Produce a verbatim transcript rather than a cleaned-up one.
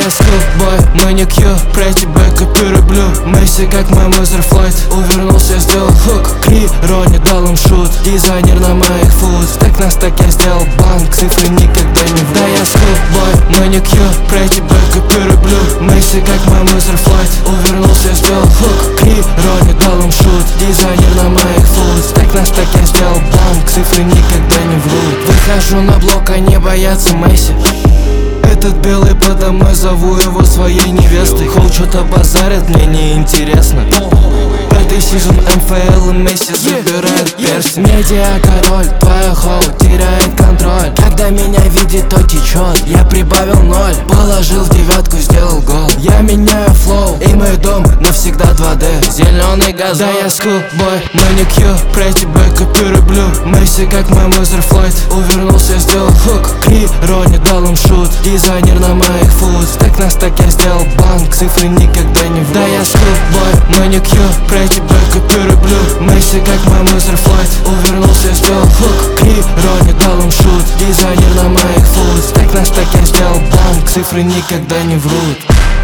я скиллбой, маникюр, пройти бэк и переблю. Месси как мой мазерфлайт, увернулся, сделал хук. Кри, Рони дал им шут, дизайнер на моих фуз. Так на стаке сделал банк, цифры никогда не в. Да я скиллбой, маникюр, пройти бэк и переблю. Месси как мой мазерфлайт, увернулся, сделал хук. Кри, Рони дал им шут, дизайнер на моих фуз. Так на стаке сделал банк, цифры никогда не врут. Выхожу на блок, а не боятся Месси. Этот белый подо мной, зову его своей невестой. Хоу что-то базарит, мне не интересно. Пятый сезон эм эф эл и Месси забирает перстень. Медиа король, твоя хоу теряет контроль. Когда меня видит, то течет. Я прибавил ноль, положил в девятку, сделал гол. Я меняю флоу, и мой дом навсегда два дэ. Зеленый газон. Да я скиллбой, маникюр, пройти бэк и переблю. Месси как мой мазерфлайт, увернулся, сделал хук. Кри, Рони дал им шут, дизайнер на моих фуз. Так на стаке сделал банк, цифры никогда не в. Да я скиллбой, маникюр, пройти бэк и переблю. Месси как мой мазерфлайт, увернулся, сделал хук. Кри, Рони дал им шут, дизайнер на моих фуз. Так на стаке сделал банк, цифры никогда не врут.